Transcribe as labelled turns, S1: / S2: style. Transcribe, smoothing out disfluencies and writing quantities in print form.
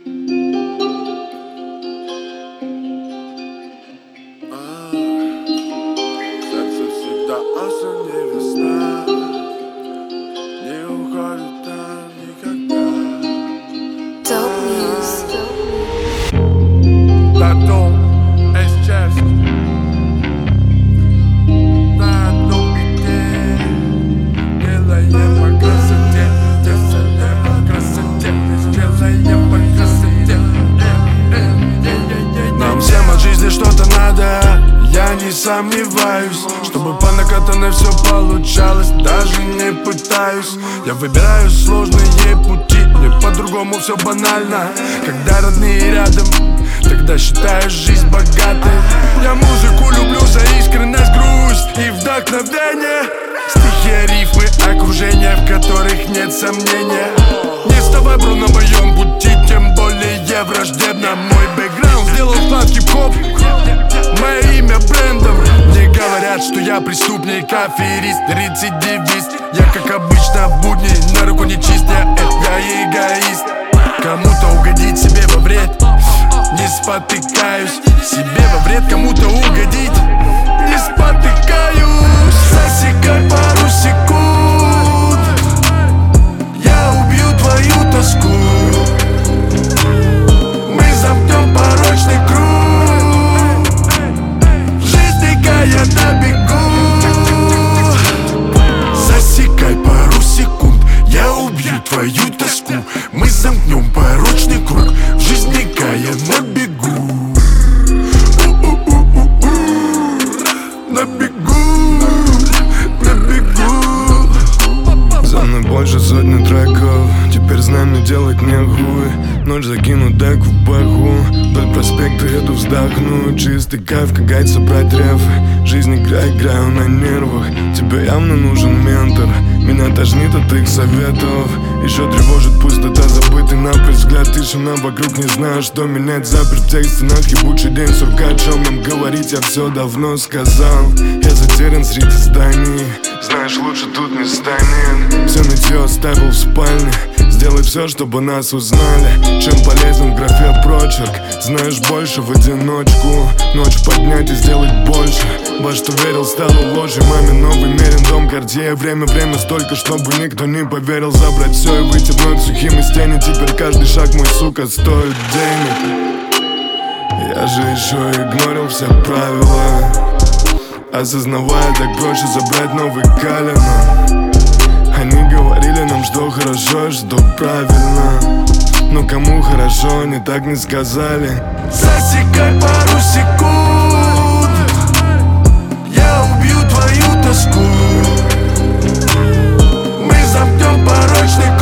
S1: Сердце всегда осень и весна, не уходит она никогда. Тату, Эсчест. На одном бите делаем по красоте, делаем по красоте, делаем по красоте. Нам всем от жизни что-то надо, я не сомневаюсь, чтобы по накатанной все получалось, даже не пытаюсь. Я выбираю сложные пути, мне по-другому все банально. Когда родные рядом, тогда считаю жизнь богатой. Я музыку люблю за искренность, грусть и вдохновение. Стихи, рифмы, окружение, в которых нет сомнения. Не вставай, бро, на моем пути, тем более враждебно. Мой бэкграунд сделал вклад в хип-хоп, мое имя брендом. Мне говорят, что я преступник, аферист, рецидивист. Я, как обычно, в будни, на руку не чист, я эгоист. Кому-то угодить, себе во вред, не спотыкаюсь. Себе во вред, кому-то угодить, не спотыкаюсь. Засекай пару секунд, я убью твою тоску. Мы замкнем порочный круг, жизнь я на бегу. Засекай пару секунд, я убью твою тоску. Мы замкнем порочный круг, в жизни я на бегу. На бегу, на бегу.
S2: За мной больше сотни треков, теперь знаю, мне делать нехуй. Ночь закину дек в баху, вдоль проспекта еду вздохну. Чистый кайф, как гайд собрать рефы. Жизнь играю на нервах, тебе явно нужен ментор. Меня тошнит от их советов, еще тревожит пустота, забытый напрочь взгляд. Тишина вокруг, не знаю, что менять. Заперт в тех стенах, ебучий день, сурка. О чем им говорить, я все давно сказал. Я затерян среди зданий, знаешь, лучше тут не станет. Все нытье оставил в спальне, сделай все, чтобы нас узнали. Чем полезен в графе прочерк, знаешь больше в одиночку. Ночь поднять и сделать больше. Во что верил, стало ложью. Маме новый мерен дом, Картье. Время столько, чтобы никто не поверил. Забрать все и выйти вновь сухим из тени. Теперь каждый шаг мой, сука, стоит денег. Я же еще игнорил все правила, осознавая, так проще забрать новый Калина. Они говорили нам, что хорошо, что правильно, но кому хорошо, они так не сказали.
S1: Засекай пару секунд, я убью твою тоску. Мы замкнем порочный